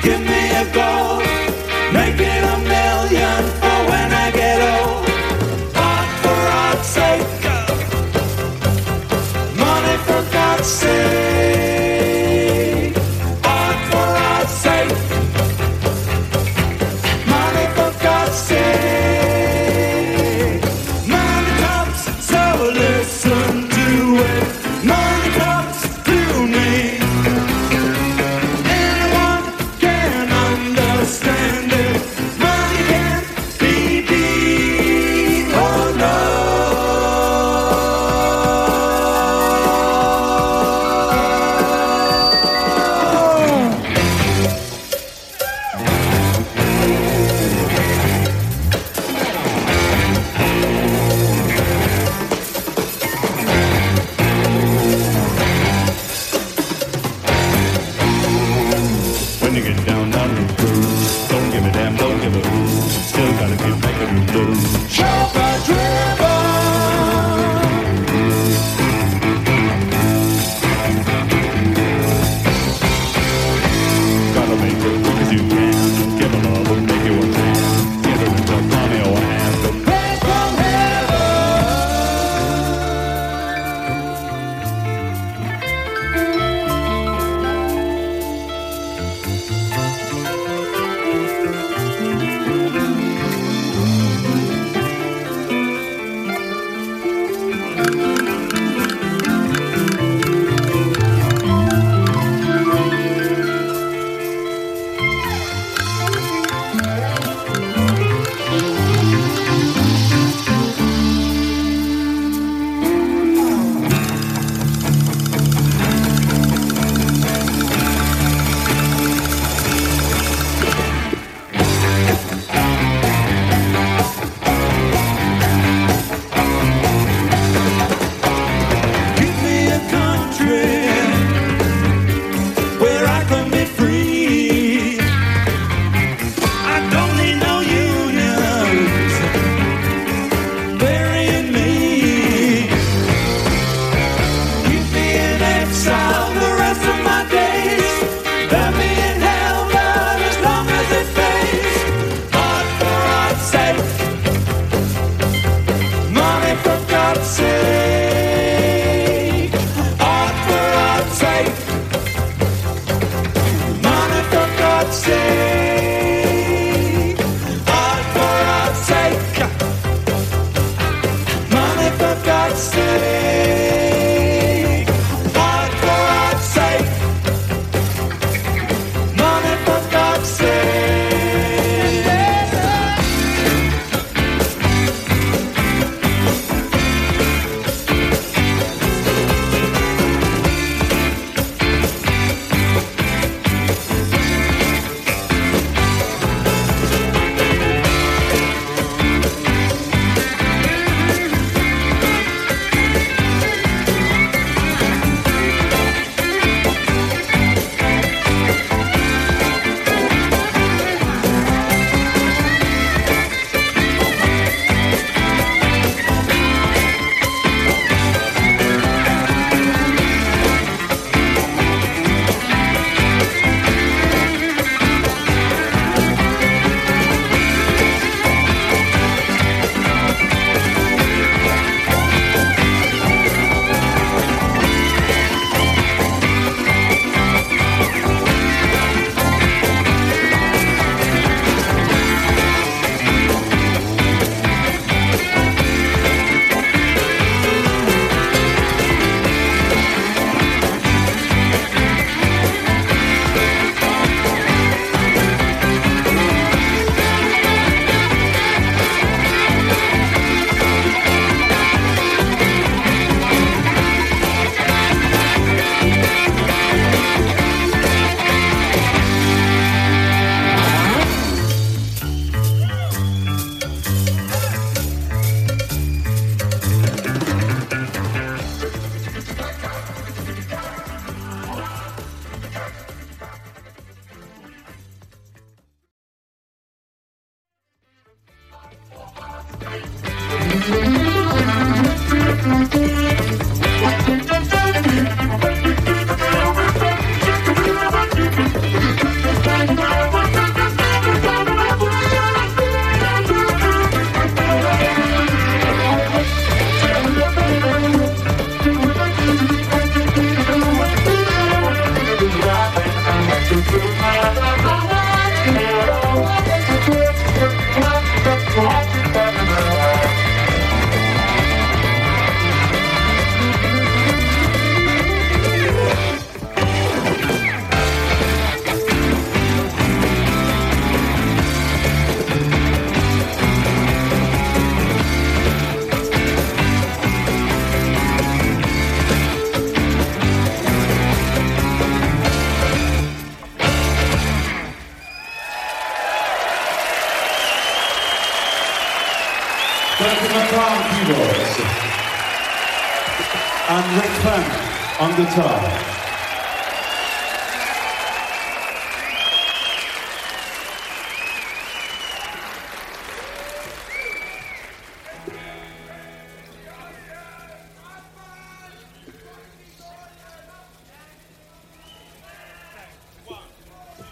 Give me a goal, make it a million for when I get old. Art for art's sake, money for God's sake. Art for art's sake, money for God's sake. Money talks, so listen to it. Money talks to me. Anyone can understand it. Money can't be beat. Oh no. When you get down on the blues, don't give a damn, don't give a ooh. Still gotta keep making the blues. Chauffeur driven. Gotta make it quick as you can. Give a love and make you a man. Give it with the money or hand. The praise from heaven. Khan keyboards, and Rick Clem on guitar.